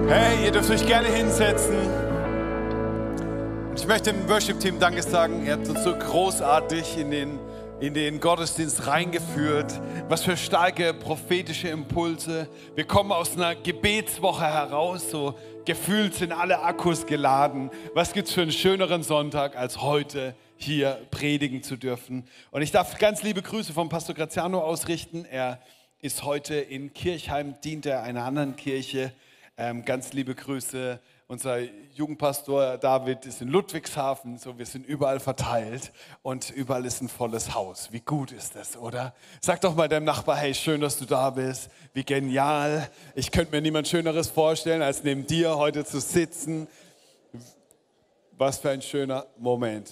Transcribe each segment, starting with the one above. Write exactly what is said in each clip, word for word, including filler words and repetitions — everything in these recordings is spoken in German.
Hey, ihr dürft euch gerne hinsetzen. Und ich möchte dem Worship-Team Danke sagen. Ihr habt uns so großartig in den, in den Gottesdienst reingeführt. Was für starke prophetische Impulse. Wir kommen aus einer Gebetswoche heraus, so gefühlt sind alle Akkus geladen. Was gibt es für einen schöneren Sonntag, als heute hier predigen zu dürfen? Und ich darf ganz liebe Grüße vom Pastor Graziano ausrichten. Er ist heute in Kirchheim, dient er einer anderen Kirche. Ähm, ganz liebe Grüße. Unser Jugendpastor David ist in Ludwigshafen, so wir sind überall verteilt und überall ist ein volles Haus. Wie gut ist das, oder? Sag doch mal deinem Nachbar, hey, schön, dass du da bist. Wie genial. Ich könnte mir niemand Schöneres vorstellen, als neben dir heute zu sitzen. Was für ein schöner Moment.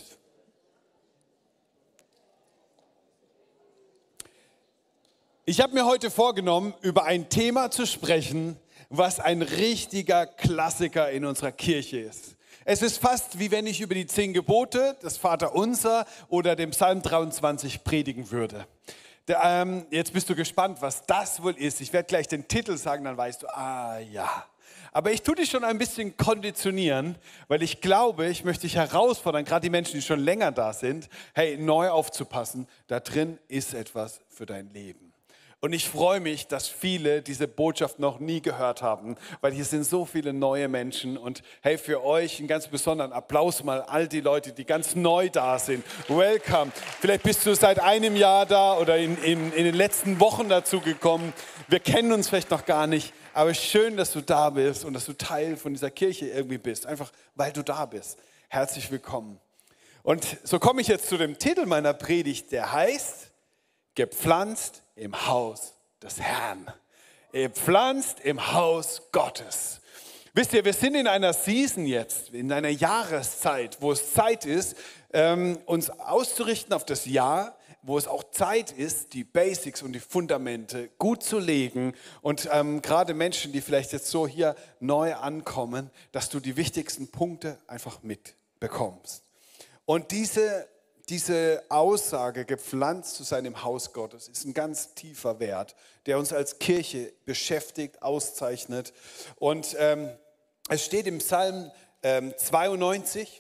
Ich habe mir heute vorgenommen, über ein Thema zu sprechen, was ein richtiger Klassiker in unserer Kirche ist. Es ist fast wie wenn ich über die zehn Gebote, das Vaterunser oder den Psalm dreiundzwanzig predigen würde. Der, ähm, jetzt bist du gespannt, was das wohl ist. Ich werde gleich den Titel sagen, dann weißt du, ah ja. Aber ich tue dich schon ein bisschen konditionieren, weil ich glaube, ich möchte dich herausfordern, gerade die Menschen, die schon länger da sind, hey, neu aufzupassen, da drin ist etwas für dein Leben. Und ich freue mich, dass viele diese Botschaft noch nie gehört haben, weil hier sind so viele neue Menschen. Und hey, für euch einen ganz besonderen Applaus mal all die Leute, die ganz neu da sind. Welcome. Vielleicht bist du seit einem Jahr da oder in, in, in den letzten Wochen dazu gekommen. Wir kennen uns vielleicht noch gar nicht, aber schön, dass du da bist und dass du Teil von dieser Kirche irgendwie bist, einfach weil du da bist. Herzlich willkommen. Und so komme ich jetzt zu dem Titel meiner Predigt, der heißt, gepflanzt im Haus des Herrn. Gepflanzt im Haus Gottes. Wisst ihr, wir sind in einer Season jetzt, in einer Jahreszeit, wo es Zeit ist, ähm, uns auszurichten auf das Jahr, wo es auch Zeit ist, die Basics und die Fundamente gut zu legen. Und ähm, gerade Menschen, die vielleicht jetzt so hier neu ankommen, dass du die wichtigsten Punkte einfach mitbekommst. Und diese Diese Aussage, gepflanzt zu sein im Haus Gottes, ist ein ganz tiefer Wert, der uns als Kirche beschäftigt, auszeichnet. Und ähm, es steht im Psalm ähm, zweiundneunzig,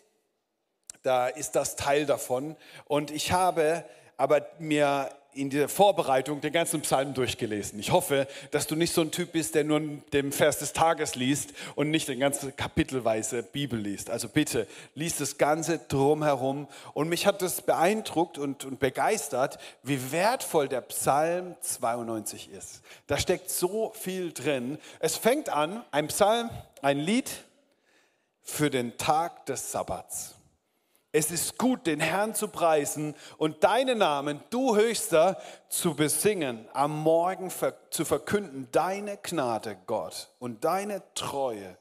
da ist das Teil davon. Und ich habe aber mir in der Vorbereitung den ganzen Psalm durchgelesen. Ich hoffe, dass du nicht so ein Typ bist, der nur den Vers des Tages liest und nicht den ganzen kapitelweise Bibel liest. Also bitte, lies das Ganze drumherum. Und mich hat das beeindruckt und, und begeistert, wie wertvoll der Psalm zweiundneunzig ist. Da steckt so viel drin. Es fängt an, ein Psalm, ein Lied für den Tag des Sabbats. Es ist gut, den Herrn zu preisen und deinen Namen, du Höchster, zu besingen, am Morgen zu verkünden, deine Gnade, Gott, und deine Treue.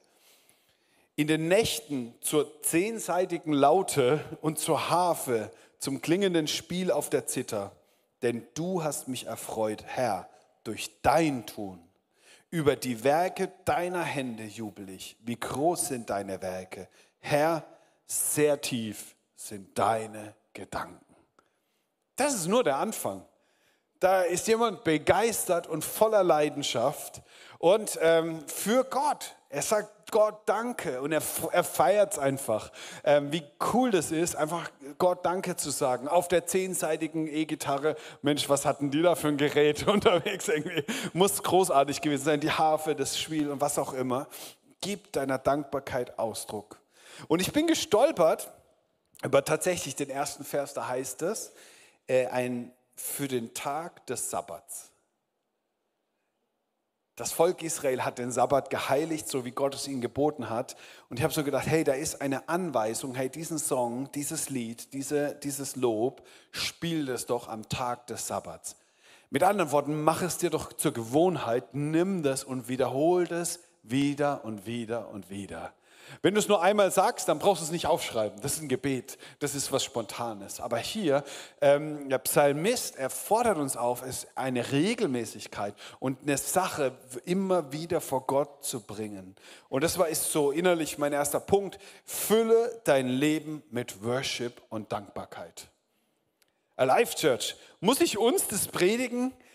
In den Nächten zur zehnseitigen Laute und zur Harfe, zum klingenden Spiel auf der Zither. Denn du hast mich erfreut, Herr, durch dein Tun. Über die Werke deiner Hände jubel ich. Wie groß sind deine Werke, Herr, sehr tief sind deine Gedanken. Das ist nur der Anfang. Da ist jemand begeistert und voller Leidenschaft und ähm, für Gott. Er sagt Gott Danke und er, er feiert es einfach. Ähm, wie cool das ist, einfach Gott Danke zu sagen. Auf der zehnseitigen E-Gitarre, Mensch, was hatten die da für ein Gerät unterwegs? Irgendwie muss großartig gewesen sein. Die Harfe, das Spiel und was auch immer. Gib deiner Dankbarkeit Ausdruck. Und ich bin gestolpert, aber tatsächlich den ersten Vers, da heißt es, äh, ein für den Tag des Sabbats. Das Volk Israel hat den Sabbat geheiligt, so wie Gott es ihnen geboten hat. Und ich habe so gedacht, hey, da ist eine Anweisung, hey, diesen Song, dieses Lied, diese, dieses Lob, spiel es doch am Tag des Sabbats. Mit anderen Worten, mach es dir doch zur Gewohnheit, nimm das und wiederhol das wieder und wieder und wieder. Wenn du es nur einmal sagst, dann brauchst du es nicht aufschreiben. Das ist ein Gebet, das ist was Spontanes. Aber hier, ähm, der Psalmist, er fordert uns auf, es eine Regelmäßigkeit und eine Sache immer wieder vor Gott zu bringen. Und das war, ist so innerlich mein erster Punkt. Fülle dein Leben mit Worship und Dankbarkeit. Alive Church, muss ich uns das predigen?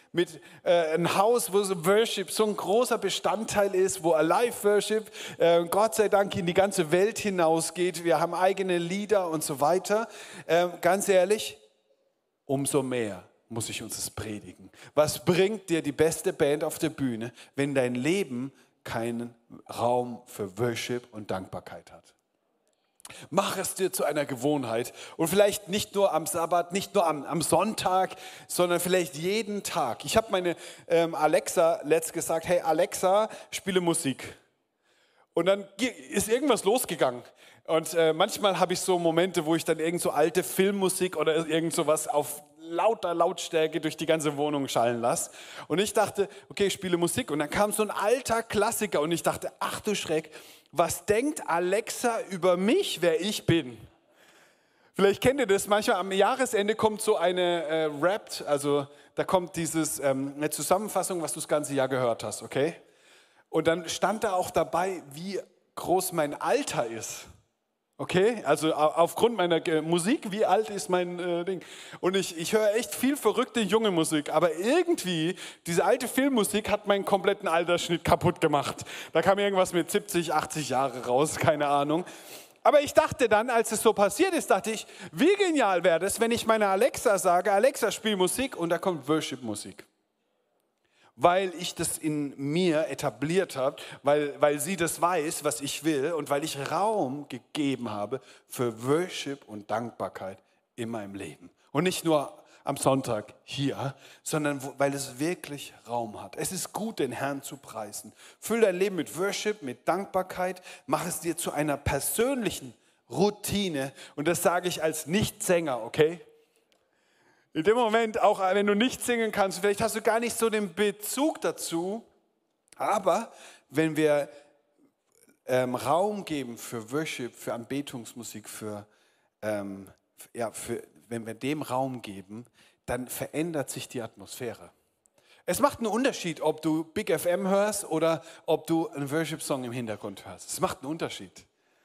mit äh, einem Haus, wo so Worship so ein großer Bestandteil ist, wo Alive Worship, äh, Gott sei Dank, in die ganze Welt hinausgeht. Wir haben eigene Lieder und so weiter. Äh, ganz ehrlich, umso mehr muss ich uns das predigen. Was bringt dir die beste Band auf der Bühne, wenn dein Leben keinen Raum für Worship und Dankbarkeit hat? Mach es dir zu einer Gewohnheit und vielleicht nicht nur am Sabbat, nicht nur am, am Sonntag, sondern vielleicht jeden Tag. Ich habe meine ähm, Alexa letzt gesagt, hey Alexa, spiele Musik. Und dann ist irgendwas losgegangen. Und äh, manchmal habe ich so Momente, wo ich dann irgend so alte Filmmusik oder irgend sowas auf lauter Lautstärke durch die ganze Wohnung schallen lasse. Und ich dachte, okay, ich spiele Musik. Und dann kam so ein alter Klassiker und ich dachte, ach du Schreck, was denkt Alexa über mich, wer ich bin? Vielleicht kennt ihr das, manchmal am Jahresende kommt so eine äh, Rap, also da kommt dieses, ähm, eine Zusammenfassung, was du das ganze Jahr gehört hast, okay? Und dann stand da auch dabei, wie groß mein Alter ist. Okay, also aufgrund meiner Musik, wie alt ist mein äh, Ding? Und ich, ich höre echt viel verrückte junge Musik, aber irgendwie, diese alte Filmmusik hat meinen kompletten Altersschnitt kaputt gemacht. Da kam irgendwas mit siebzig, achtzig Jahre raus, keine Ahnung. Aber ich dachte dann, als es so passiert ist, dachte ich, wie genial wäre das, wenn ich meiner Alexa sage, Alexa, spiel Musik und da kommt Worship-Musik. Weil ich das in mir etabliert habe, weil, weil sie das weiß, was ich will und weil ich Raum gegeben habe für Worship und Dankbarkeit in meinem Leben. Und nicht nur am Sonntag hier, sondern wo, weil es wirklich Raum hat. Es ist gut, den Herrn zu preisen. Füll dein Leben mit Worship, mit Dankbarkeit, mach es dir zu einer persönlichen Routine und das sage ich als Nichtsänger, okay? In dem Moment, auch wenn du nicht singen kannst, vielleicht hast du gar nicht so den Bezug dazu, aber wenn wir ähm, Raum geben für Worship, für Anbetungsmusik, für, ähm, ja, für, wenn wir dem Raum geben, dann verändert sich die Atmosphäre. Es macht einen Unterschied, ob du Big F M hörst oder ob du einen Worship-Song im Hintergrund hörst. Es macht einen Unterschied.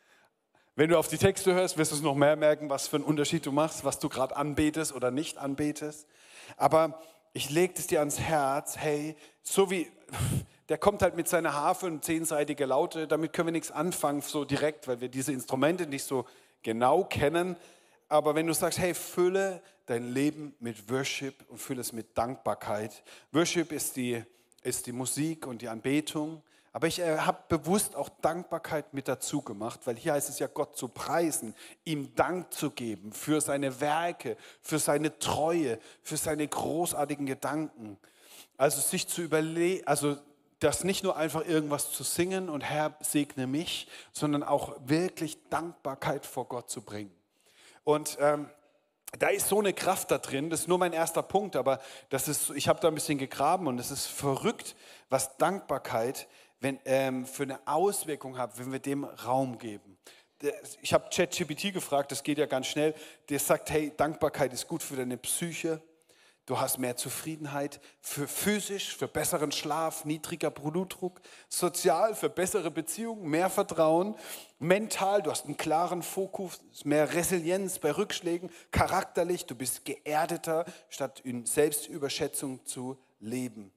Wenn du auf die Texte hörst, wirst du es noch mehr merken, was für einen Unterschied du machst, was du gerade anbetest oder nicht anbetest. Aber ich lege es dir ans Herz, hey, so wie, der kommt halt mit seiner Harfe und zehnseitige Laute, damit können wir nichts anfangen so direkt, weil wir diese Instrumente nicht so genau kennen. Aber wenn du sagst, hey, fülle dein Leben mit Worship und fülle es mit Dankbarkeit. Worship ist die, ist die Musik und die Anbetung. Aber ich äh, habe bewusst auch Dankbarkeit mit dazu gemacht, weil hier heißt es ja, Gott zu preisen, ihm Dank zu geben für seine Werke, für seine Treue, für seine großartigen Gedanken. Also sich zu überlegen, also das nicht nur einfach irgendwas zu singen und Herr, segne mich, sondern auch wirklich Dankbarkeit vor Gott zu bringen. Und ähm, da ist so eine Kraft da drin, das ist nur mein erster Punkt, aber das ist, ich habe da ein bisschen gegraben und es ist verrückt, was Dankbarkeit wenn, ähm, für eine Auswirkung hat, wenn wir dem Raum geben. Ich habe ChatGPT gefragt, das geht ja ganz schnell, der sagt, hey, Dankbarkeit ist gut für deine Psyche, du hast mehr Zufriedenheit, für physisch, für besseren Schlaf, niedriger Blutdruck, sozial, für bessere Beziehungen, mehr Vertrauen, mental, du hast einen klaren Fokus, mehr Resilienz bei Rückschlägen, charakterlich, du bist geerdeter, statt in Selbstüberschätzung zu leben.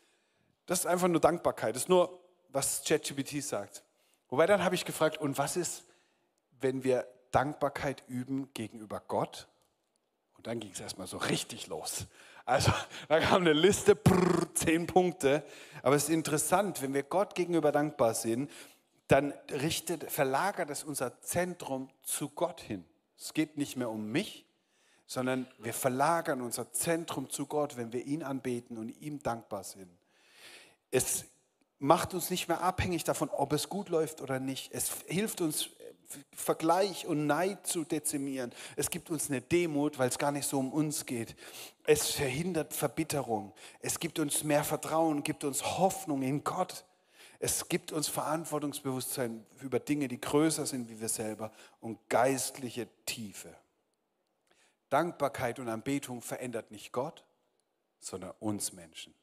Das ist einfach nur Dankbarkeit, das ist nur, was ChatGPT sagt. Wobei dann habe ich gefragt, und was ist, wenn wir Dankbarkeit üben gegenüber Gott? Und dann ging es erstmal so richtig los. Also da kam eine Liste, brrr, zehn Punkte. Aber es ist interessant, wenn wir Gott gegenüber dankbar sind, dann richtet, verlagert es unser Zentrum zu Gott hin. Es geht nicht mehr um mich, sondern wir verlagern unser Zentrum zu Gott, wenn wir ihn anbeten und ihm dankbar sind. Es macht uns nicht mehr abhängig davon, ob es gut läuft oder nicht. Es hilft uns, Vergleich und Neid zu dezimieren. Es gibt uns eine Demut, weil es gar nicht so um uns geht. Es verhindert Verbitterung. Es gibt uns mehr Vertrauen, gibt uns Hoffnung in Gott. Es gibt uns Verantwortungsbewusstsein über Dinge, die größer sind wie wir selber und geistliche Tiefe. Dankbarkeit und Anbetung verändert nicht Gott, sondern uns Menschen.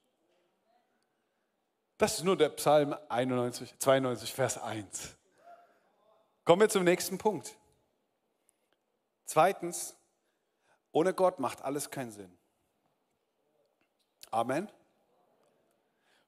Das ist nur der Psalm einundneunzig, zweiundneunzig, Vers eins. Kommen wir zum nächsten Punkt. Zweitens, ohne Gott macht alles keinen Sinn. Amen.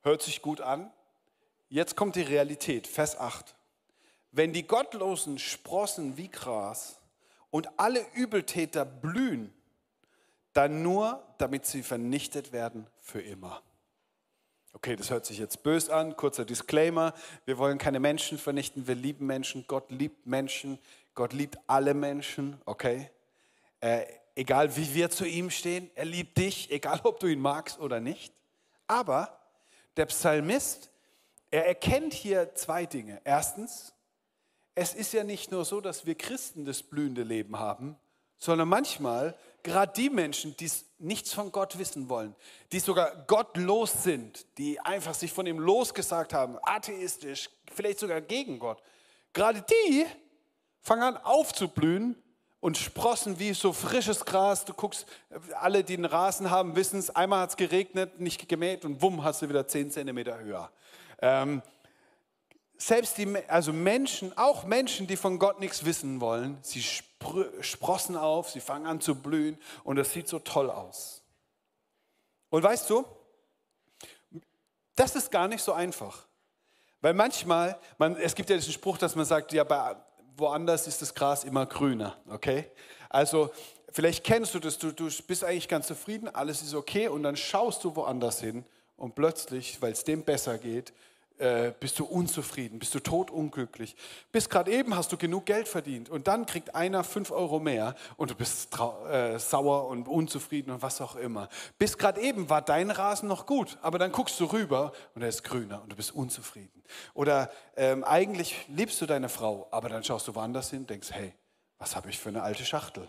Hört sich gut an. Jetzt kommt die Realität, Vers acht. Wenn die Gottlosen sprossen wie Gras und alle Übeltäter blühen, dann nur, damit sie vernichtet werden für immer. Okay, das hört sich jetzt böse an, kurzer Disclaimer. Wir wollen keine Menschen vernichten, wir lieben Menschen, Gott liebt Menschen, Gott liebt alle Menschen, okay? Äh, egal wie wir zu ihm stehen, er liebt dich, egal ob du ihn magst oder nicht. Aber der Psalmist, er erkennt hier zwei Dinge. Erstens, es ist ja nicht nur so, dass wir Christen das blühende Leben haben, sondern manchmal, gerade die Menschen, die nichts von Gott wissen wollen, die sogar gottlos sind, die einfach sich von ihm losgesagt haben, atheistisch, vielleicht sogar gegen Gott, gerade die fangen an aufzublühen und sprossen wie so frisches Gras. Du guckst, alle, die einen Rasen haben, wissen es, einmal hat es geregnet, nicht gemäht und wumm, hast du wieder zehn Zentimeter höher. Ähm, Selbst die, also Menschen, auch Menschen, die von Gott nichts wissen wollen, sie sprossen auf, sie fangen an zu blühen und das sieht so toll aus. Und weißt du, das ist gar nicht so einfach. Weil manchmal, man, es gibt ja diesen Spruch, dass man sagt, ja, bei, woanders ist das Gras immer grüner, okay? Also vielleicht kennst du das, du, du bist eigentlich ganz zufrieden, alles ist okay und dann schaust du woanders hin und plötzlich, weil es dem besser geht, bist du unzufrieden, bist du totunglücklich. Bis gerade eben hast du genug Geld verdient und dann kriegt einer fünf Euro mehr und du bist äh, sauer und unzufrieden und was auch immer. Bis gerade eben war dein Rasen noch gut, aber dann guckst du rüber und er ist grüner und du bist unzufrieden. Oder ähm, eigentlich liebst du deine Frau, aber dann schaust du woanders hin und denkst, hey, was habe ich für eine alte Schachtel?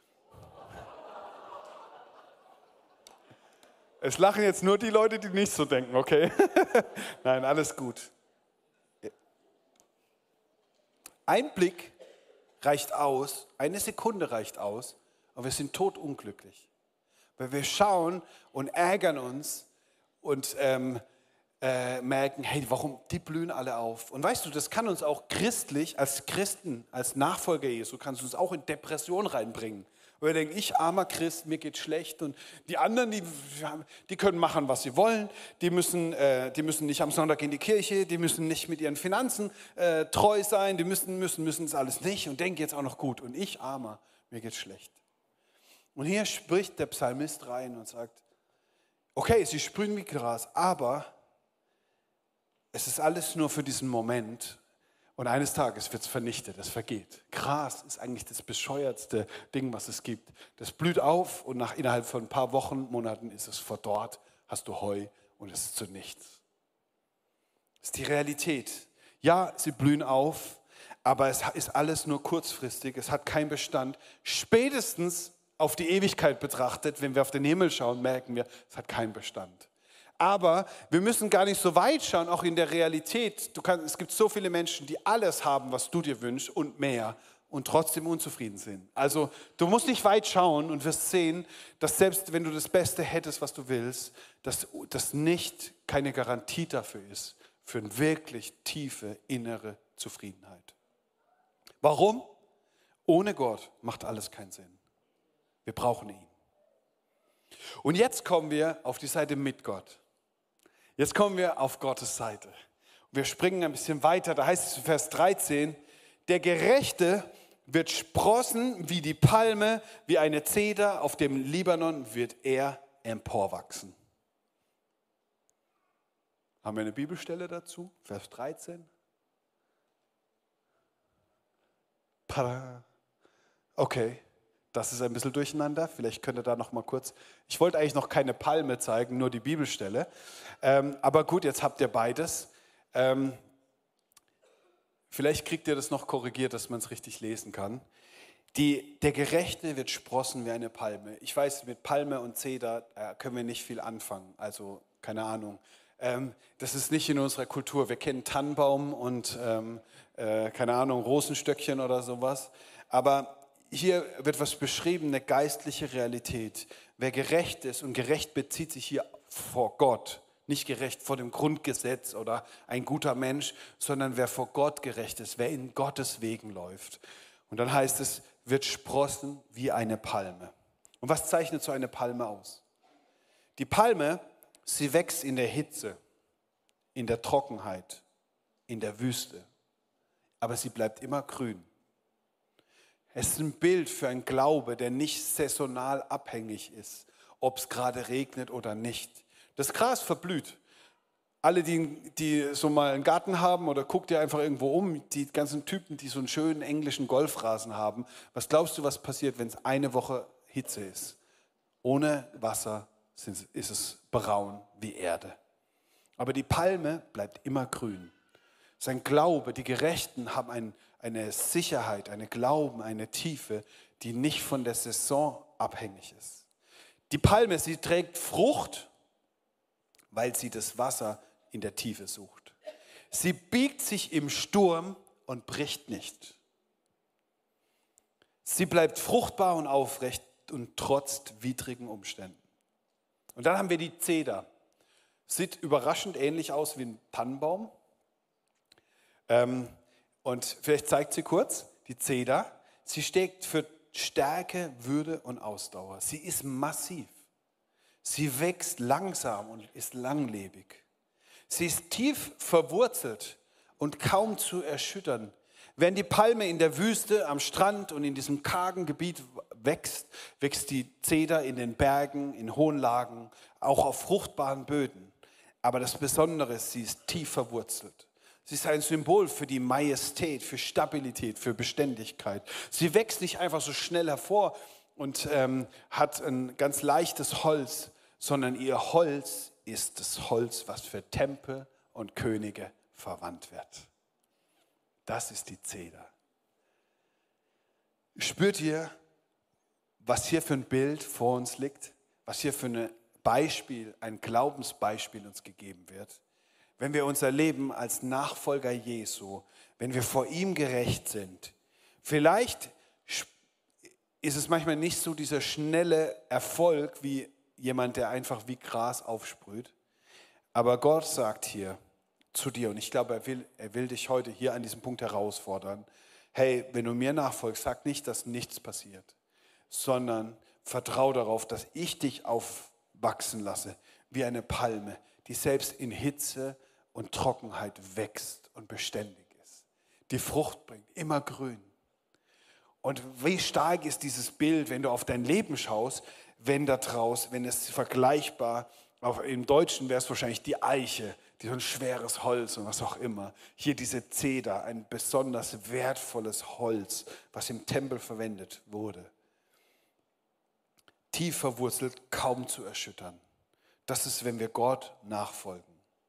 Es lachen jetzt nur die Leute, die nicht so denken, okay? Nein, alles gut. Ein Blick reicht aus, eine Sekunde reicht aus, und wir sind totunglücklich. Weil wir schauen und ärgern uns und ähm, äh, merken, hey, warum, die blühen alle auf. Und weißt du, das kann uns auch christlich, als Christen, als Nachfolger Jesu, kann es uns auch in Depression reinbringen. Und wir denken, ich armer Christ, mir geht schlecht und die anderen, die, die können machen, was sie wollen, die müssen, äh, die müssen nicht am Sonntag in die Kirche, die müssen nicht mit ihren Finanzen äh, treu sein, die müssen, müssen, müssen es alles nicht und denken jetzt auch noch gut. Und ich armer, mir geht schlecht. Und hier spricht der Psalmist rein und sagt, okay, sie sprühen wie Gras, aber es ist alles nur für diesen Moment. Und eines Tages wird es vernichtet, es vergeht. Gras ist eigentlich das bescheuertste Ding, was es gibt. Das blüht auf und nach, innerhalb von ein paar Wochen, Monaten ist es verdorrt, hast du Heu und es ist zu nichts. Das ist die Realität. Ja, sie blühen auf, aber es ist alles nur kurzfristig, es hat keinen Bestand. Spätestens auf die Ewigkeit betrachtet, wenn wir auf den Himmel schauen, merken wir, es hat keinen Bestand. Aber wir müssen gar nicht so weit schauen, auch in der Realität. Du kannst, es gibt so viele Menschen, die alles haben, was du dir wünschst und mehr und trotzdem unzufrieden sind. Also du musst nicht weit schauen und wirst sehen, dass selbst wenn du das Beste hättest, was du willst, dass das nicht keine Garantie dafür ist, für eine wirklich tiefe innere Zufriedenheit. Warum? Ohne Gott macht alles keinen Sinn. Wir brauchen ihn. Und jetzt kommen wir auf die Seite mit Gott. Jetzt kommen wir auf Gottes Seite. Wir springen ein bisschen weiter, da heißt es in Vers dreizehn, der Gerechte wird sprossen wie die Palme, wie eine Zeder, auf dem Libanon wird er emporwachsen. Haben wir eine Bibelstelle dazu? Vers dreizehn. Okay. Das ist ein bisschen durcheinander. Vielleicht könnt ihr da noch mal kurz. Ich wollte eigentlich noch keine Palme zeigen, nur die Bibelstelle. Ähm, aber gut, jetzt habt ihr beides. Ähm, vielleicht kriegt ihr das noch korrigiert, dass man es richtig lesen kann. Die, der Gerechte wird sprossen wie eine Palme. Ich weiß, mit Palme und Zeder äh, können wir nicht viel anfangen. Also, keine Ahnung. Ähm, das ist nicht in unserer Kultur. Wir kennen Tannenbaum und, ähm, äh, keine Ahnung, Rosenstöckchen oder sowas. Aber hier wird was beschrieben, eine geistliche Realität. Wer gerecht ist, und gerecht bezieht sich hier vor Gott, nicht gerecht vor dem Grundgesetz oder ein guter Mensch, sondern wer vor Gott gerecht ist, wer in Gottes Wegen läuft. Und dann heißt es, wird sprossen wie eine Palme. Und was zeichnet so eine Palme aus? Die Palme, sie wächst in der Hitze. in der Trockenheit, in der Wüste. Aber sie bleibt immer grün. Es ist ein Bild für einen Glaube, der nicht saisonal abhängig ist, ob es gerade regnet oder nicht. Das Gras verblüht. Alle, die, die so mal einen Garten haben oder guckt ihr einfach irgendwo um, die ganzen Typen, die so einen schönen englischen Golfrasen haben, was glaubst du, was passiert, wenn es eine Woche Hitze ist? Ohne Wasser ist es braun wie Erde. Aber die Palme bleibt immer grün. Sein Glaube, die Gerechten haben ein, eine Sicherheit, eine Glauben, eine Tiefe, die nicht von der Saison abhängig ist. Die Palme, sie trägt Frucht, weil sie das Wasser in der Tiefe sucht. Sie biegt sich im Sturm und bricht nicht. Sie bleibt fruchtbar und aufrecht und trotzt widrigen Umständen. Und dann haben wir die Zeder. Sieht überraschend ähnlich aus wie ein Tannenbaum. Ähm, und vielleicht zeigt sie kurz, die Zeder. Sie steht für Stärke, Würde und Ausdauer. Sie ist massiv. Sie wächst langsam und ist langlebig. Sie ist tief verwurzelt und kaum zu erschüttern. Während die Palme in der Wüste, am Strand und in diesem kargen Gebiet wächst, wächst die Zeder in den Bergen, in hohen Lagen, auch auf fruchtbaren Böden. Aber das Besondere ist, sie ist tief verwurzelt. Sie ist ein Symbol für die Majestät, für Stabilität, für Beständigkeit. Sie wächst nicht einfach so schnell hervor und ähm, hat ein ganz leichtes Holz, sondern ihr Holz ist das Holz, was für Tempel und Könige verwandt wird. Das ist die Zeder. Spürt ihr, was hier für ein Bild vor uns liegt? Was hier für ein Beispiel, ein Glaubensbeispiel uns gegeben wird? Wenn wir unser Leben als Nachfolger Jesu, wenn wir vor ihm gerecht sind, vielleicht ist es manchmal nicht so dieser schnelle Erfolg wie jemand, der einfach wie Gras aufsprüht. Aber Gott sagt hier zu dir, und ich glaube, er will, er will dich heute hier an diesem Punkt herausfordern, hey, wenn du mir nachfolgst, sag nicht, dass nichts passiert, sondern vertrau darauf, dass ich dich aufwachsen lasse wie eine Palme, die selbst in Hitze und Trockenheit wächst und beständig ist, die Frucht bringt, immer grün. Und wie stark ist dieses Bild, wenn du auf dein Leben schaust, wenn da draus, wenn es vergleichbar, auch im Deutschen wäre es wahrscheinlich die Eiche, die so ein schweres Holz und was auch immer. Hier diese Zeder, ein besonders wertvolles Holz, was im Tempel verwendet wurde. Tief verwurzelt, kaum zu erschüttern. Das ist, wenn wir Gott nachfolgen.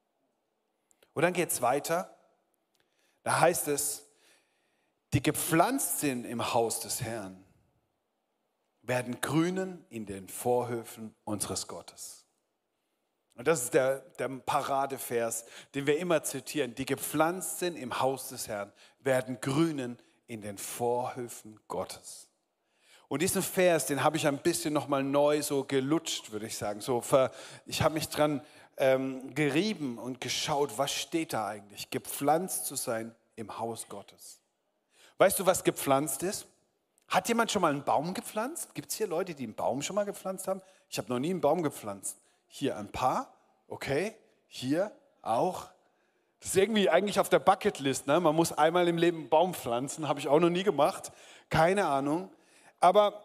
Und dann geht es weiter. Da heißt es, die gepflanzt sind im Haus des Herrn, werden grünen in den Vorhöfen unseres Gottes. Und das ist der, der Paradevers, den wir immer zitieren. Die gepflanzt sind im Haus des Herrn, werden grünen in den Vorhöfen Gottes. Und diesen Vers, den habe ich ein bisschen nochmal neu so gelutscht, würde ich sagen. So ver, ich habe mich dran ähm, gerieben und geschaut, was steht da eigentlich? Gepflanzt zu sein im Haus Gottes. Weißt du, was gepflanzt ist? Hat jemand schon mal einen Baum gepflanzt? Gibt es hier Leute, die einen Baum schon mal gepflanzt haben? Ich habe noch nie einen Baum gepflanzt. Hier ein paar, okay. Hier auch. Das ist irgendwie eigentlich auf der Bucketlist. Ne? Man muss einmal im Leben einen Baum pflanzen. Habe ich auch noch nie gemacht. Keine Ahnung. Aber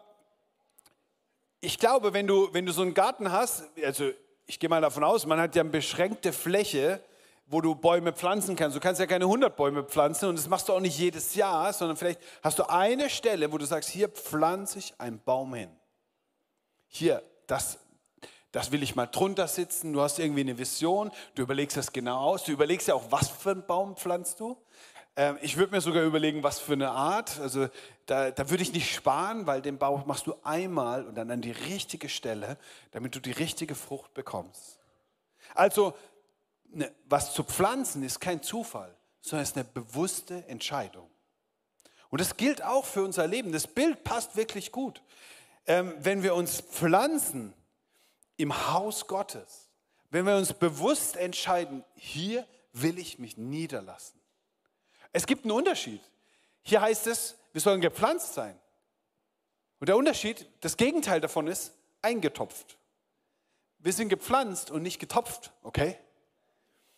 ich glaube, wenn du, wenn du so einen Garten hast, also ich gehe mal davon aus, man hat ja eine beschränkte Fläche, wo du Bäume pflanzen kannst. Du kannst ja keine hundert Bäume pflanzen und das machst du auch nicht jedes Jahr, sondern vielleicht hast du eine Stelle, wo du sagst, hier pflanze ich einen Baum hin. Hier, das, das will ich mal drunter sitzen. Du hast irgendwie eine Vision, du überlegst das genau aus. Du überlegst ja auch, was für einen Baum pflanzt du. Ähm, ich würde mir sogar überlegen, was für eine Art. Also da, da würde ich nicht sparen, weil den Baum machst du einmal und dann an die richtige Stelle, damit du die richtige Frucht bekommst. Also Ne, was zu pflanzen ist kein Zufall, sondern ist eine bewusste Entscheidung. Und das gilt auch für unser Leben. Das Bild passt wirklich gut. Ähm, wenn wir uns pflanzen im Haus Gottes, wenn wir uns bewusst entscheiden, hier will ich mich niederlassen. Es gibt einen Unterschied. Hier heißt es, wir sollen gepflanzt sein. Und der Unterschied, das Gegenteil davon ist, eingetopft. Wir sind gepflanzt und nicht getopft, okay?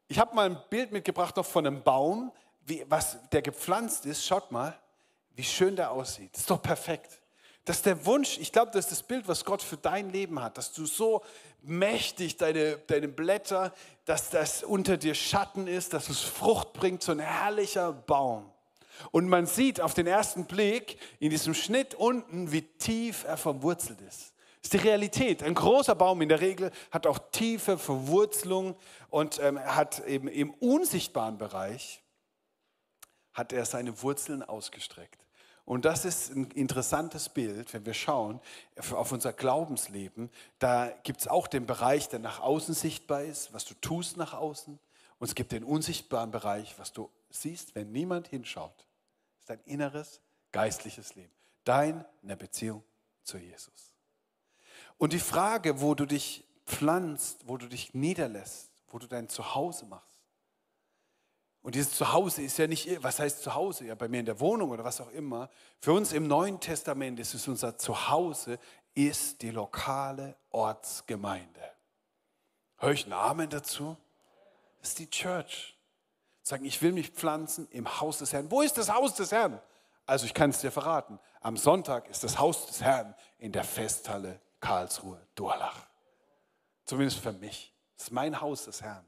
Ich habe mal ein Bild mitgebracht noch von einem Baum, wie, was, der gepflanzt ist. Schaut mal, wie schön der aussieht. Das ist doch perfekt. Das ist der Wunsch, ich glaube, das ist das Bild, was Gott für dein Leben hat, dass du so mächtig deine, deine Blätter, dass das unter dir Schatten ist, dass es Frucht bringt, so ein herrlicher Baum. Und man sieht auf den ersten Blick in diesem Schnitt unten, wie tief er verwurzelt ist. Das ist die Realität. Ein großer Baum in der Regel hat auch tiefe Verwurzelung und ähm, hat eben im unsichtbaren Bereich hat er seine Wurzeln ausgestreckt. Und das ist ein interessantes Bild, wenn wir schauen auf unser Glaubensleben. Da gibt es auch den Bereich, der nach außen sichtbar ist, was du tust nach außen. Und es gibt den unsichtbaren Bereich, was du siehst, wenn niemand hinschaut. Das ist dein inneres, geistliches Leben. Deine Beziehung zu Jesus. Und die Frage, wo du dich pflanzt, wo du dich niederlässt, wo du dein Zuhause machst. Und dieses Zuhause ist ja nicht, was heißt Zuhause? Ja, bei mir in der Wohnung oder was auch immer. Für uns im Neuen Testament ist es unser Zuhause, ist die lokale Ortsgemeinde. Höre ich einen Amen dazu? Das ist die Church. Sagen, ich will mich pflanzen im Haus des Herrn. Wo ist das Haus des Herrn? Also ich kann es dir verraten. Am Sonntag ist das Haus des Herrn in der Festhalle Karlsruhe, Durlach. Zumindest für mich. Das ist mein Haus des Herrn.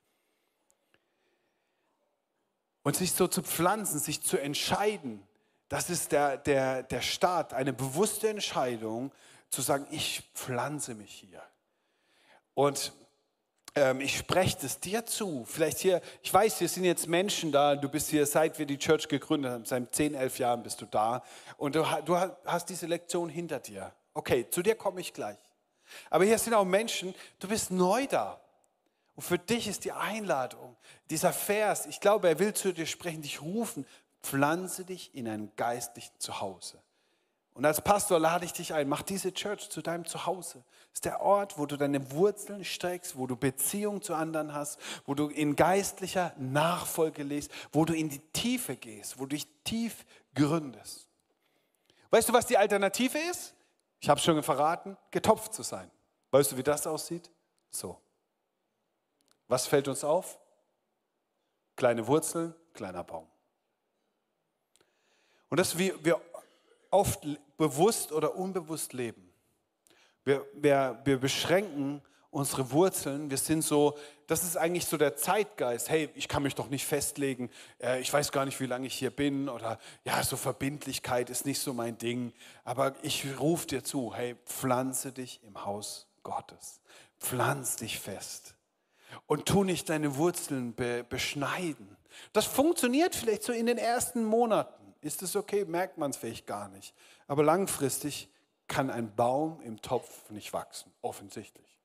Und sich so zu pflanzen, sich zu entscheiden, das ist der, der, der Start, eine bewusste Entscheidung, zu sagen, ich pflanze mich hier. Und ähm, ich spreche das dir zu. Vielleicht hier, ich weiß, hier sind jetzt Menschen da, du bist hier, seit wir die Church gegründet haben, seit zehn, elf Jahren bist du da. Und du, du hast diese Lektion hinter dir. Okay, zu dir komme ich gleich. Aber hier sind auch Menschen, du bist neu da. Und für dich ist die Einladung, dieser Vers, ich glaube, er will zu dir sprechen, dich rufen, pflanze dich in einem geistlichen Zuhause. Und als Pastor lade ich dich ein, mach diese Church zu deinem Zuhause. Das ist der Ort, wo du deine Wurzeln streckst, wo du Beziehung zu anderen hast, wo du in geistlicher Nachfolge lebst, wo du in die Tiefe gehst, wo du dich tief gründest. Weißt du, was die Alternative ist? Ich habe es schon verraten, getopft zu sein. Weißt du, wie das aussieht? So. Was fällt uns auf? Kleine Wurzeln, kleiner Baum. Und dass wir, wir oft bewusst oder unbewusst leben. Wir, wir, wir beschränken unsere Wurzeln. Wir sind so, das ist eigentlich so der Zeitgeist. Hey, ich kann mich doch nicht festlegen. Äh, ich weiß gar nicht, wie lange ich hier bin. Oder ja, so Verbindlichkeit ist nicht so mein Ding. Aber ich rufe dir zu, hey, pflanze dich im Haus Gottes. Pflanz dich fest. Und tu nicht deine Wurzeln be- beschneiden. Das funktioniert vielleicht so in den ersten Monaten. Ist es okay? Merkt man es vielleicht gar nicht. Aber langfristig kann ein Baum im Topf nicht wachsen, offensichtlich.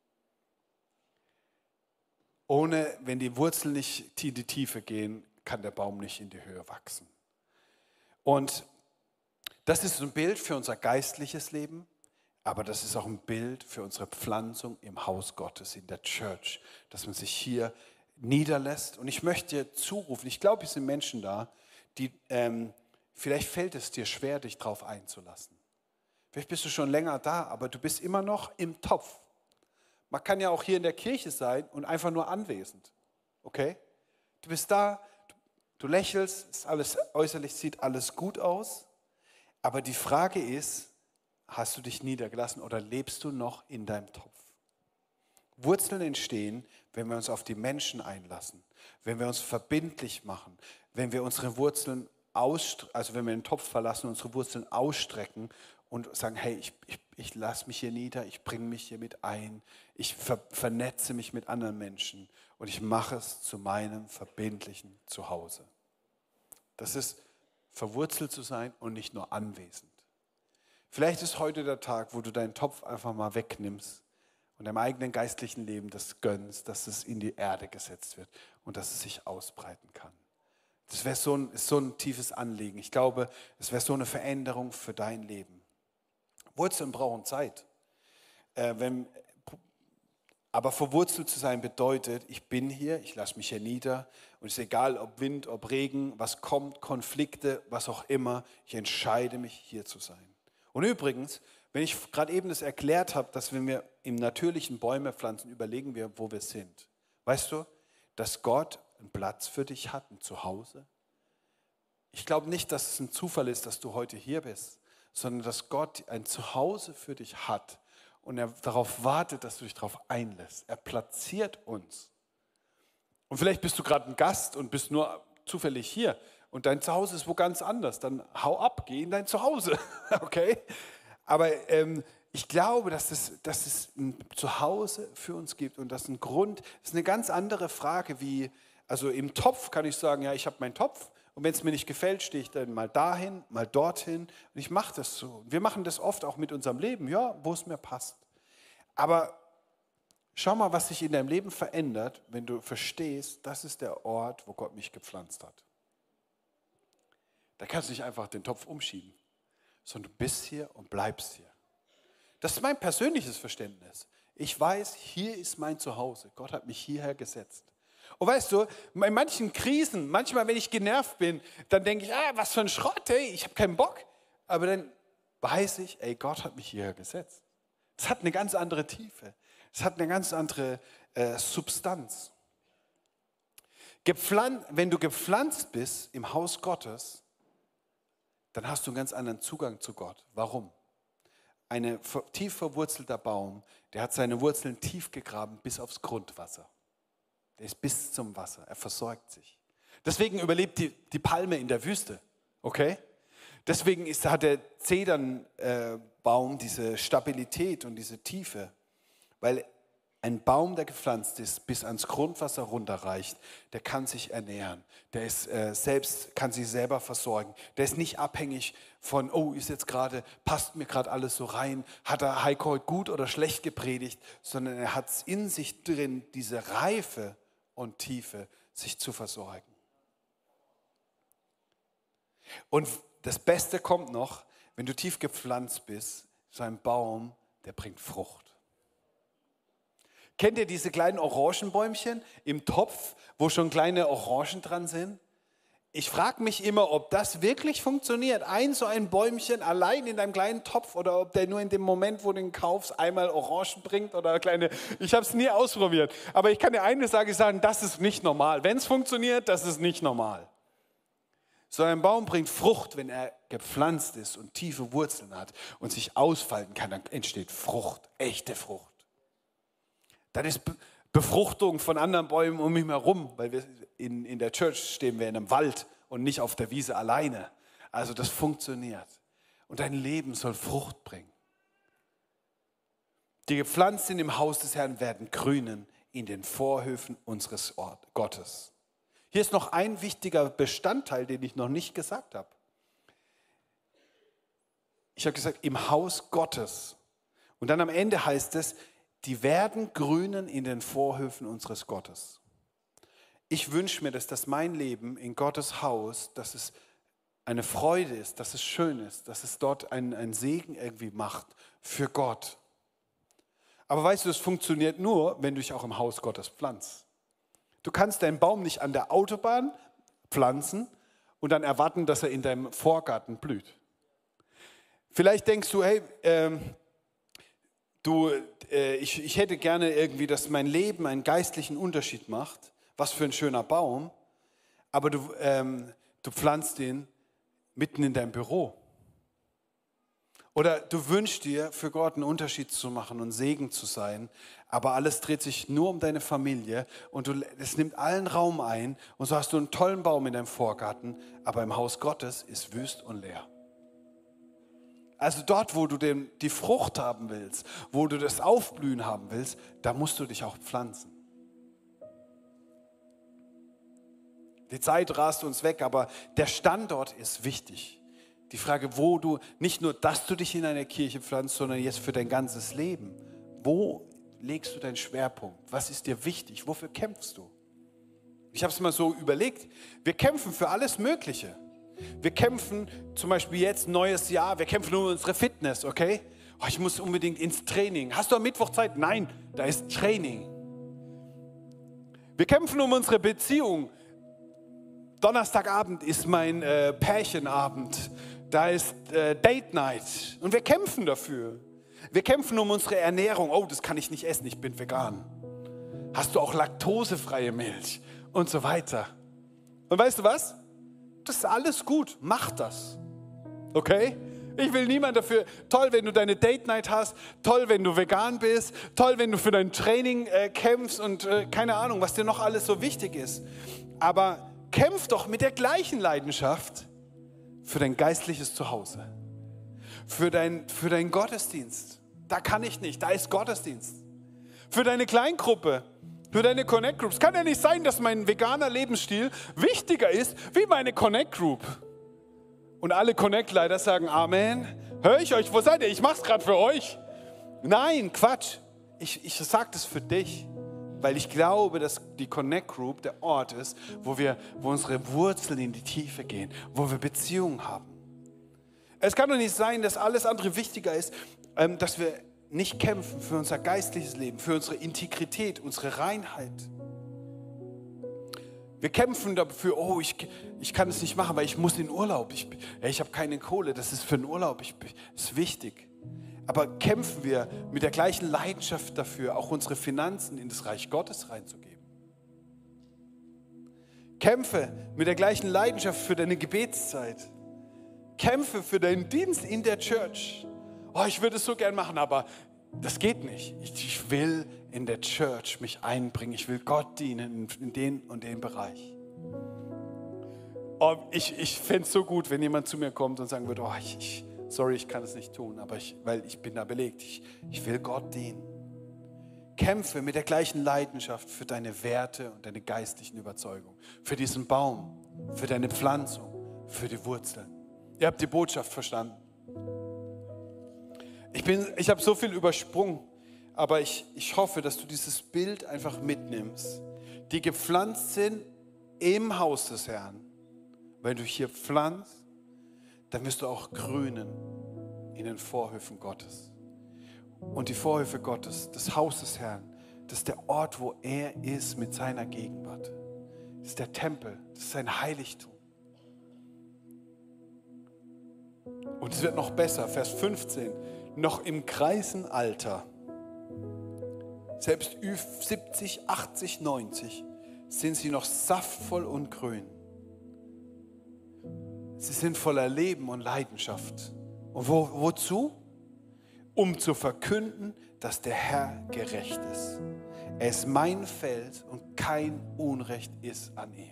Ohne, wenn die Wurzeln nicht in die Tiefe gehen, kann der Baum nicht in die Höhe wachsen. Und das ist ein Bild für unser geistliches Leben. Aber das ist auch ein Bild für unsere Pflanzung im Haus Gottes, in der Church, dass man sich hier niederlässt. Und ich möchte dir zurufen, ich glaube, es sind Menschen da, die, ähm, vielleicht fällt es dir schwer, dich darauf einzulassen. Vielleicht bist du schon länger da, aber du bist immer noch im Topf. Man kann ja auch hier in der Kirche sein und einfach nur anwesend. Okay? Du bist da, du, du lächelst, ist alles, äußerlich sieht alles gut aus. Aber die Frage ist, hast du dich niedergelassen oder lebst du noch in deinem Topf? Wurzeln entstehen, wenn wir uns auf die Menschen einlassen, wenn wir uns verbindlich machen, wenn wir unsere Wurzeln ausstrecken, also wenn wir den Topf verlassen, unsere Wurzeln ausstrecken und sagen, hey, ich, ich, ich lasse mich hier nieder, ich bringe mich hier mit ein, ich ver, vernetze mich mit anderen Menschen und ich mache es zu meinem verbindlichen Zuhause. Das ist verwurzelt zu sein und nicht nur anwesend. Vielleicht ist heute der Tag, wo du deinen Topf einfach mal wegnimmst und deinem eigenen geistlichen Leben das gönnst, dass es in die Erde gesetzt wird und dass es sich ausbreiten kann. Das wäre so ein, ist so ein tiefes Anliegen. Ich glaube, es wäre so eine Veränderung für dein Leben. Wurzeln brauchen Zeit. Äh, wenn, aber verwurzelt zu sein bedeutet, ich bin hier, ich lasse mich hier nieder und es ist egal, ob Wind, ob Regen, was kommt, Konflikte, was auch immer, ich entscheide mich, hier zu sein. Und übrigens, wenn ich gerade eben das erklärt habe, dass wenn wir im natürlichen Bäume pflanzen, überlegen wir, wo wir sind. Weißt du, dass Gott einen Platz für dich hat, ein Zuhause? Ich glaube nicht, dass es ein Zufall ist, dass du heute hier bist, sondern dass Gott ein Zuhause für dich hat und er darauf wartet, dass du dich darauf einlässt. Er platziert uns. Und vielleicht bist du gerade ein Gast und bist nur zufällig hier und dein Zuhause ist wo ganz anders. Dann hau ab, geh in dein Zuhause, okay? Aber ähm, ich glaube, dass es, dass es ein Zuhause für uns gibt und das ist ein Grund, das ist eine ganz andere Frage wie, also im Topf kann ich sagen, ja, ich habe meinen Topf und wenn es mir nicht gefällt, stehe ich dann mal dahin, mal dorthin und ich mache das so. Wir machen das oft auch mit unserem Leben, ja, wo es mir passt. Aber schau mal, was sich in deinem Leben verändert, wenn du verstehst, das ist der Ort, wo Gott mich gepflanzt hat. Da kannst du nicht einfach den Topf umschieben, sondern du bist hier und bleibst hier. Das ist mein persönliches Verständnis. Ich weiß, hier ist mein Zuhause. Gott hat mich hierher gesetzt. Und weißt du, in manchen Krisen, manchmal, wenn ich genervt bin, dann denke ich, ah, was für ein Schrott, ey, ich habe keinen Bock. Aber dann weiß ich, ey, Gott hat mich hierher gesetzt. Das hat eine ganz andere Tiefe. Es hat eine ganz andere äh, Substanz. Gepflanzt, wenn du gepflanzt bist im Haus Gottes, dann hast du einen ganz anderen Zugang zu Gott. Warum? Ein tief verwurzelter Baum, der hat seine Wurzeln tief gegraben bis aufs Grundwasser. Der ist bis zum Wasser, er versorgt sich. Deswegen überlebt die, die Palme in der Wüste, okay? Deswegen ist, hat der Zedernbaum äh, diese Stabilität und diese Tiefe, weil ein Baum, der gepflanzt ist, bis ans Grundwasser runterreicht, der kann sich ernähren, der ist, äh, selbst, kann sich selber versorgen, der ist nicht abhängig von, oh, ist jetzt gerade, passt mir gerade alles so rein, hat der Heiko heute gut oder schlecht gepredigt, sondern er hat es in sich drin, diese Reife und Tiefe, sich zu versorgen. Und das Beste kommt noch, wenn du tief gepflanzt bist, so ein Baum, der bringt Frucht. Kennt ihr diese kleinen Orangenbäumchen im Topf, wo schon kleine Orangen dran sind? Ich frage mich immer, ob das wirklich funktioniert. Ein so ein Bäumchen allein in deinem kleinen Topf oder ob der nur in dem Moment, wo du ihn kaufst, einmal Orangen bringt oder kleine. Ich habe es nie ausprobiert. Aber ich kann dir eine Sache sagen, das ist nicht normal. Wenn es funktioniert, das ist nicht normal. So ein Baum bringt Frucht, wenn er gepflanzt ist und tiefe Wurzeln hat und sich ausfalten kann, dann entsteht Frucht, echte Frucht. Dann ist Befruchtung von anderen Bäumen um mich herum, weil wir in, in der Church stehen wir in einem Wald und nicht auf der Wiese alleine. Also das funktioniert. Und dein Leben soll Frucht bringen. Die gepflanzt sind im Haus des Herrn, werden grünen in den Vorhöfen unseres Ort, Gottes. Hier ist noch ein wichtiger Bestandteil, den ich noch nicht gesagt habe. Ich habe gesagt, im Haus Gottes. Und dann am Ende heißt es, die werden grünen in den Vorhöfen unseres Gottes. Ich wünsche mir, dass das mein Leben in Gottes Haus, dass es eine Freude ist, dass es schön ist, dass es dort einen, einen Segen irgendwie macht für Gott. Aber weißt du, es funktioniert nur, wenn du dich auch im Haus Gottes pflanzt. Du kannst deinen Baum nicht an der Autobahn pflanzen und dann erwarten, dass er in deinem Vorgarten blüht. Vielleicht denkst du, hey, ähm, du, äh, ich, ich hätte gerne irgendwie, dass mein Leben einen geistlichen Unterschied macht. Was für ein schöner Baum. Aber du, ähm, du pflanzt ihn mitten in deinem Büro. Oder du wünschst dir, für Gott einen Unterschied zu machen und Segen zu sein, aber alles dreht sich nur um deine Familie und du, es nimmt allen Raum ein und so hast du einen tollen Baum in deinem Vorgarten, aber im Haus Gottes ist wüst und leer. Also dort, wo du den, die Frucht haben willst, wo du das Aufblühen haben willst, da musst du dich auch pflanzen. Die Zeit rast uns weg, aber der Standort ist wichtig. Die Frage, wo du, nicht nur, dass du dich in eine Kirche pflanzt, sondern jetzt für dein ganzes Leben. Wo legst du deinen Schwerpunkt? Was ist dir wichtig? Wofür kämpfst du? Ich habe es mal so überlegt, wir kämpfen für alles Mögliche. Wir kämpfen zum Beispiel jetzt, neues Jahr, wir kämpfen um unsere Fitness, okay? Oh, ich muss unbedingt ins Training. Hast du am Mittwoch Zeit? Nein, da ist Training. Wir kämpfen um unsere Beziehung. Donnerstagabend ist mein äh, Pärchenabend. Da ist äh, Date Night. Und wir kämpfen dafür. Wir kämpfen um unsere Ernährung. Oh, das kann ich nicht essen, ich bin vegan. Hast du auch laktosefreie Milch? und so weiter. Und weißt du was? Das ist alles gut. Mach das. Okay? Ich will niemand dafür. Toll, wenn du deine Date Night hast. Toll, wenn du vegan bist. Toll, wenn du für dein Training äh, kämpfst und äh, keine Ahnung, was dir noch alles so wichtig ist. Aber kämpf doch mit der gleichen Leidenschaft für dein geistliches Zuhause. Für dein, für deinen Gottesdienst. Da kann ich nicht. Da ist Gottesdienst. Für deine Kleingruppe. Für deine Connect Groups. Kann ja nicht sein, dass mein veganer Lebensstil wichtiger ist wie meine Connect Group. Und alle Connect-Leiter sagen Amen. Hör ich euch? Wo seid ihr? Ich mach's gerade für euch. Nein, Quatsch. Ich, ich sage das für dich, weil ich glaube, dass die Connect Group der Ort ist, wo wir, wo unsere Wurzeln in die Tiefe gehen, wo wir Beziehungen haben. Es kann doch nicht sein, dass alles andere wichtiger ist, ähm, dass wir nicht kämpfen für unser geistliches Leben, für unsere Integrität, unsere Reinheit. Wir kämpfen dafür, oh, ich, ich kann es nicht machen, weil ich muss in Urlaub. Ich, ich habe keine Kohle, das ist für den Urlaub, ich, das ist wichtig. Aber kämpfen wir mit der gleichen Leidenschaft dafür, auch unsere Finanzen in das Reich Gottes reinzugeben. Kämpfe mit der gleichen Leidenschaft für deine Gebetszeit. Kämpfe für deinen Dienst in der Church. Oh, ich würde es so gern machen, aber das geht nicht. Ich, ich will in der Church mich einbringen. Ich will Gott dienen in, in den und den Bereich. Oh, ich ich fände es so gut, wenn jemand zu mir kommt und sagen würde, oh, ich, ich, sorry, ich kann es nicht tun, aber ich, weil ich bin da belegt. Ich, ich will Gott dienen. Kämpfe mit der gleichen Leidenschaft für deine Werte und deine geistlichen Überzeugungen. Für diesen Baum, für deine Pflanzung, für die Wurzeln. Ihr habt die Botschaft verstanden. Ich, bin, ich habe so viel übersprungen, aber ich, ich hoffe, dass du dieses Bild einfach mitnimmst, die gepflanzt sind im Haus des Herrn. Wenn du hier pflanzt, dann wirst du auch grünen in den Vorhöfen Gottes. Und die Vorhöfe Gottes, das Haus des Herrn, das ist der Ort, wo er ist mit seiner Gegenwart. Das ist der Tempel, das ist sein Heiligtum. Und es wird noch besser, Vers fünfzehn. Noch im greisen Alter, selbst siebzig, achtzig, neunzig, sind sie noch saftvoll und grün. Sie sind voller Leben und Leidenschaft. Und wo, wozu? Um zu verkünden, dass der Herr gerecht ist. Er ist mein Fels und kein Unrecht ist an ihm.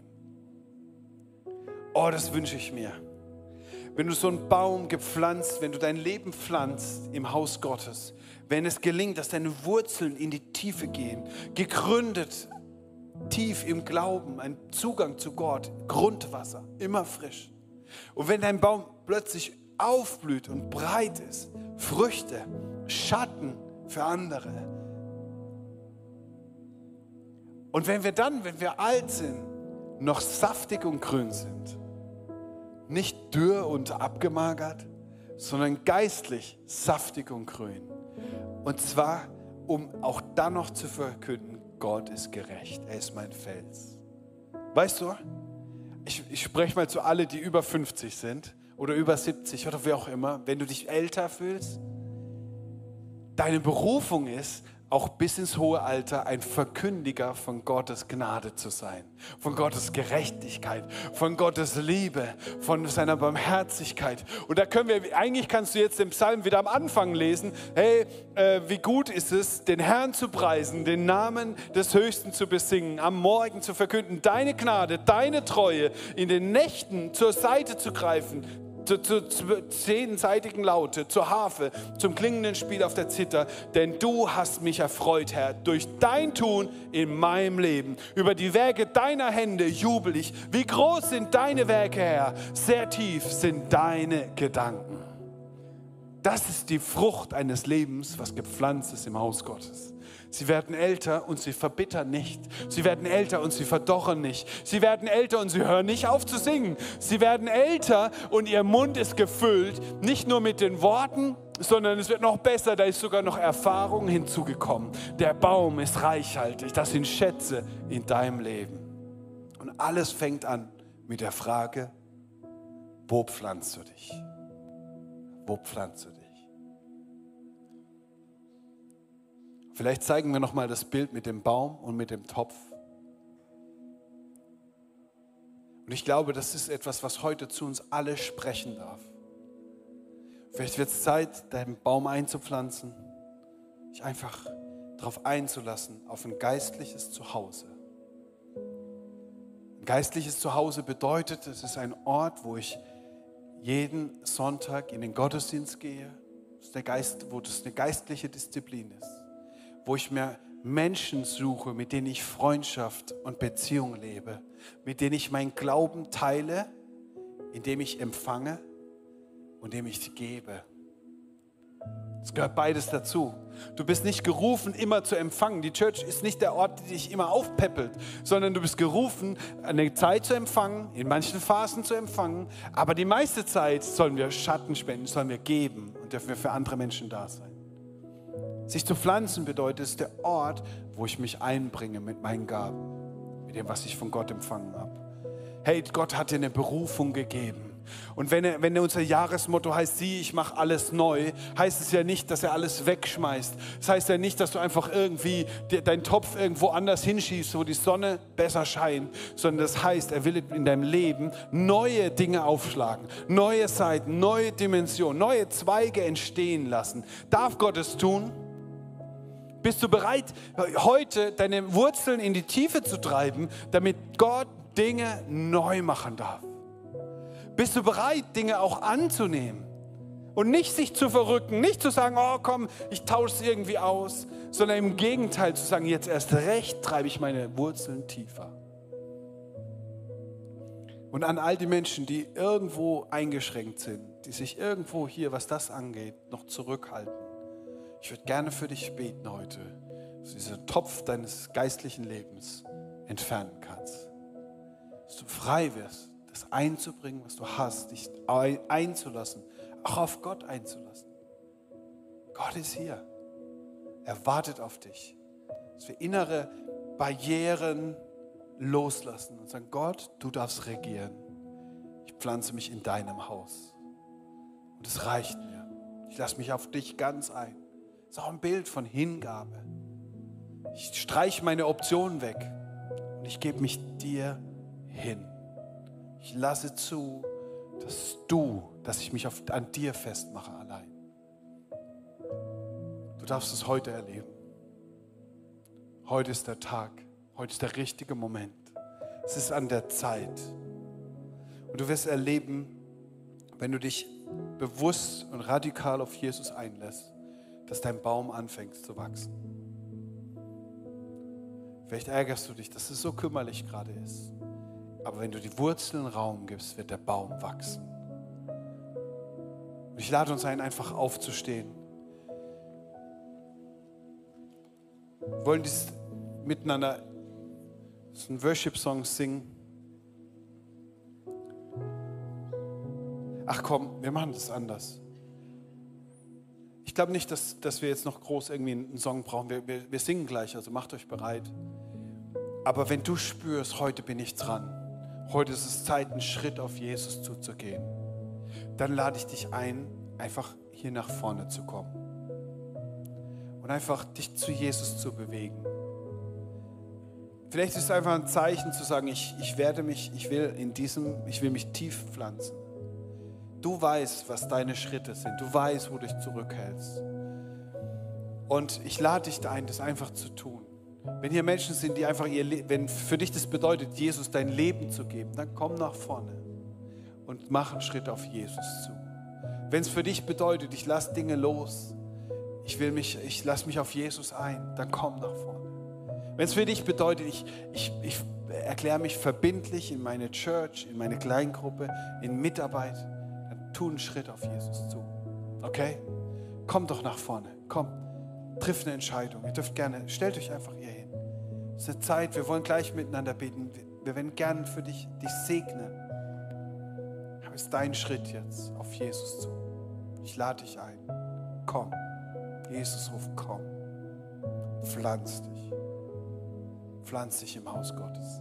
Oh, das wünsche ich mir. Wenn du so einen Baum gepflanzt, wenn du dein Leben pflanzt im Haus Gottes, wenn es gelingt, dass deine Wurzeln in die Tiefe gehen, gegründet, tief im Glauben, ein Zugang zu Gott, Grundwasser, immer frisch. Und wenn dein Baum plötzlich aufblüht und breit ist, Früchte, Schatten für andere. Und wenn wir dann, wenn wir alt sind, noch saftig und grün sind, nicht dürr und abgemagert, sondern geistlich saftig und grün. Und zwar, um auch dann noch zu verkünden, Gott ist gerecht, er ist mein Fels. Weißt du, ich, ich spreche mal zu allen, die über fünfzig sind oder über siebzig oder wie auch immer, wenn du dich älter fühlst, deine Berufung ist, auch bis ins hohe Alter ein Verkündiger von Gottes Gnade zu sein, von Gottes Gerechtigkeit, von Gottes Liebe, von seiner Barmherzigkeit. Und da können wir, eigentlich kannst du jetzt den Psalm wieder am Anfang lesen, hey, äh, wie gut ist es, den Herrn zu preisen, den Namen des Höchsten zu besingen, am Morgen zu verkünden, deine Gnade, deine Treue, in den Nächten zur Seite zu greifen, Zu, zu, zu zehnseitigen Laute, zur Harfe, zum klingenden Spiel auf der Zither. Denn du hast mich erfreut, Herr, durch dein Tun in meinem Leben. Über die Werke deiner Hände jubel ich. Wie groß sind deine Werke, Herr? Sehr tief sind deine Gedanken. Das ist die Frucht eines Lebens, was gepflanzt ist im Haus Gottes. Sie werden älter und sie verbittern nicht. Sie werden älter und sie verdorren nicht. Sie werden älter und sie hören nicht auf zu singen. Sie werden älter und ihr Mund ist gefüllt, nicht nur mit den Worten, sondern es wird noch besser, da ist sogar noch Erfahrung hinzugekommen. Der Baum ist reichhaltig, das sind Schätze in deinem Leben. Und alles fängt an mit der Frage, wo pflanzt du dich? Wo pflanzt du dich? Vielleicht zeigen wir nochmal das Bild mit dem Baum und mit dem Topf. Und ich glaube, das ist etwas, was heute zu uns alle sprechen darf. Vielleicht wird es Zeit, deinen Baum einzupflanzen, dich einfach darauf einzulassen, auf ein geistliches Zuhause. Ein geistliches Zuhause bedeutet, es ist ein Ort, wo ich jeden Sonntag in den Gottesdienst gehe, das der Geist, wo das eine geistliche Disziplin ist, wo ich mir Menschen suche, mit denen ich Freundschaft und Beziehung lebe, mit denen ich meinen Glauben teile, indem ich empfange und indem ich gebe. Es gehört beides dazu. Du bist nicht gerufen, immer zu empfangen. Die Church ist nicht der Ort, der dich immer aufpäppelt, sondern du bist gerufen, eine Zeit zu empfangen, in manchen Phasen zu empfangen, aber die meiste Zeit sollen wir Schatten spenden, sollen wir geben und dürfen wir für andere Menschen da sein. Sich zu pflanzen bedeutet, es ist der Ort, wo ich mich einbringe mit meinen Gaben, mit dem, was ich von Gott empfangen habe. Hey, Gott hat dir eine Berufung gegeben. Und wenn, er, wenn unser Jahresmotto heißt, sieh, ich mache alles neu, heißt es ja nicht, dass er alles wegschmeißt. Das heißt ja nicht, dass du einfach irgendwie deinen Topf irgendwo anders hinschießt, wo die Sonne besser scheint, sondern das heißt, er will in deinem Leben neue Dinge aufschlagen, neue Seiten, neue Dimensionen, neue Zweige entstehen lassen. Darf Gott es tun? Bist du bereit, heute deine Wurzeln in die Tiefe zu treiben, damit Gott Dinge neu machen darf? Bist du bereit, Dinge auch anzunehmen und nicht sich zu verrücken, nicht zu sagen, oh komm, ich tausche es irgendwie aus, sondern im Gegenteil zu sagen, jetzt erst recht treibe ich meine Wurzeln tiefer. Und an all die Menschen, die irgendwo eingeschränkt sind, die sich irgendwo hier, was das angeht, noch zurückhalten, ich würde gerne für dich beten heute, dass du diesen Topf deines geistlichen Lebens entfernen kannst, dass du frei wirst, das einzubringen, was du hast, dich einzulassen, auch auf Gott einzulassen. Gott ist hier. Er wartet auf dich. Dass wir innere Barrieren loslassen und sagen, Gott, du darfst regieren. Ich pflanze mich in deinem Haus. Und es reicht mir. Ich lasse mich auf dich ganz ein. Das ist auch ein Bild von Hingabe. Ich streiche meine Optionen weg und ich gebe mich dir hin. Ich lasse zu, dass du, dass ich mich auf, an dir festmache allein. Du darfst es heute erleben. Heute ist der Tag. Heute ist der richtige Moment. Es ist an der Zeit. Und du wirst erleben, wenn du dich bewusst und radikal auf Jesus einlässt, dass dein Baum anfängt zu wachsen. Vielleicht ärgerst du dich, dass es so kümmerlich gerade ist. Aber wenn du die Wurzeln Raum gibst, wird der Baum wachsen. Und ich lade uns ein, einfach aufzustehen. Wir wollen dies miteinander, das ist ein Worship-Song, singen. Ach komm, wir machen das anders. Ich glaube nicht, dass, dass wir jetzt noch groß irgendwie einen Song brauchen. Wir, wir, wir singen gleich, also macht euch bereit. Aber wenn du spürst, heute bin ich dran, heute ist es Zeit, einen Schritt auf Jesus zuzugehen, dann lade ich dich ein, einfach hier nach vorne zu kommen und einfach dich zu Jesus zu bewegen. Vielleicht ist es einfach ein Zeichen zu sagen, ich, ich werde mich, ich will in diesem, ich will mich tief pflanzen. Du weißt, was deine Schritte sind. Du weißt, wo du dich zurückhältst. Und ich lade dich ein, das einfach zu tun. Wenn hier Menschen sind, die einfach ihr Leben, wenn für dich das bedeutet, Jesus dein Leben zu geben, dann komm nach vorne und mach einen Schritt auf Jesus zu. Wenn es für dich bedeutet, ich lasse Dinge los, ich will mich, ich lasse mich auf Jesus ein, dann komm nach vorne. Wenn es für dich bedeutet, ich, ich, ich erkläre mich verbindlich in meine Church, in meine Kleingruppe, in Mitarbeit, dann tu einen Schritt auf Jesus zu. Okay? Komm doch nach vorne, komm. Triff eine Entscheidung. Ihr dürft gerne, stellt euch einfach hier hin. Es ist eine Zeit, wir wollen gleich miteinander beten. Wir werden gerne für dich, dich segnen. Aber es ist dein Schritt jetzt auf Jesus zu. Ich lade dich ein. Komm. Jesus ruft, komm. Pflanz dich. Pflanz dich im Haus Gottes.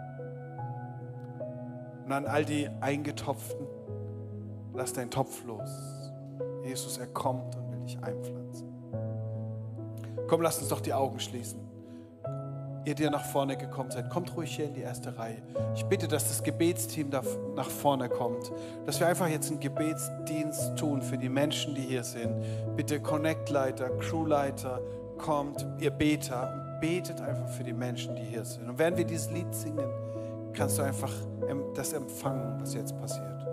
Und an all die Eingetopften, lass deinen Topf los. Jesus, er kommt und will dich einpflanzen. Komm, lass uns doch die Augen schließen. ihr, die nach vorne gekommen seid, kommt ruhig hier in die erste Reihe. Ich bitte, dass das Gebetsteam da nach vorne kommt, dass wir einfach jetzt einen Gebetsdienst tun für die Menschen, die hier sind. Bitte Connect-Leiter, Crew-Leiter, kommt, ihr Beter, betet einfach für die Menschen, die hier sind. Und während wir dieses Lied singen, kannst du einfach das empfangen, was jetzt passiert.